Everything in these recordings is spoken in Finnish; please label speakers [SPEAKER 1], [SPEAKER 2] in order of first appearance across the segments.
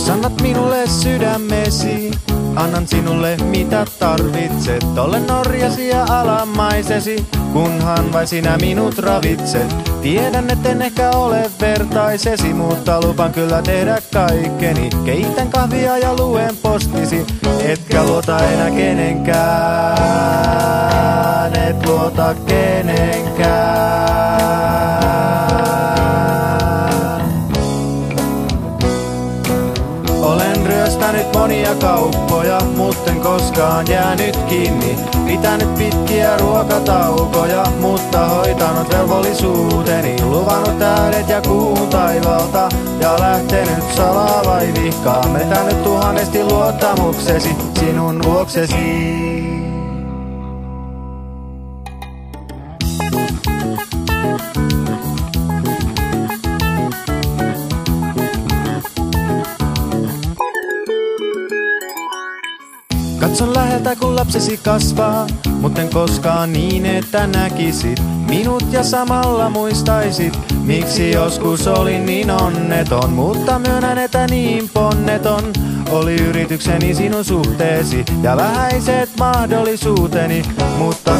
[SPEAKER 1] Jos annat minulle sydämesi, annan sinulle mitä tarvitset. Olen orjasi ja alamaisesi, kunhan vain sinä minut ravitset. Tiedän, etten ehkä ole vertaisesi, mutta lupan kyllä tehdä kaikkeni. Keitän kahvia ja luen postisi, etkä luota enää kenenkään. Et luota kenenkään. Olen ryöstänyt monia kauppoja, mutten koskaan jäänyt kiinni. Pitänyt pitkiä ruokataukoja, mutta hoitanut velvollisuuteni. Luvannut tähdet ja kuun taivalta ja lähtenyt salaa vai vihkaan. Metänyt tuhannesti luottamuksesi sinun vuoksesi. Katson läheltä kun lapsesi kasvaa, mutten koskaan niin että näkisit minut ja samalla muistaisit, miksi joskus olin niin onneton. Mutta myönnän, että niin ponneton oli yritykseni sinun suhteesi ja vähäiset mahdollisuuteni, mutta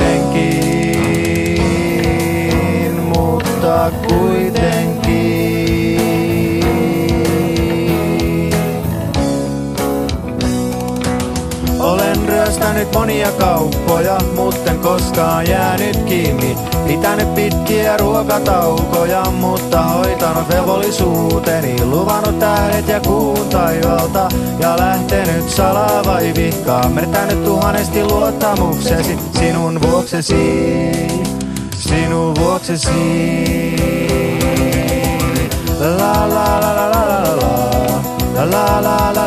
[SPEAKER 1] kuitenkin. Olen ryöstänyt monia kauppoja, mutten koskaan jäänyt kiinni. Pitänyt pitkiä ruokataukoja, mutta hoitanut velvollisuuteni. Luvannut tähdet ja kuun taivalta ja lähtenyt salaa vai vihkaan. Mertänyt tuhannesti luottamuksesi sinun vuoksesi, sinun vuoksesi. La la la la la la la la la la la la.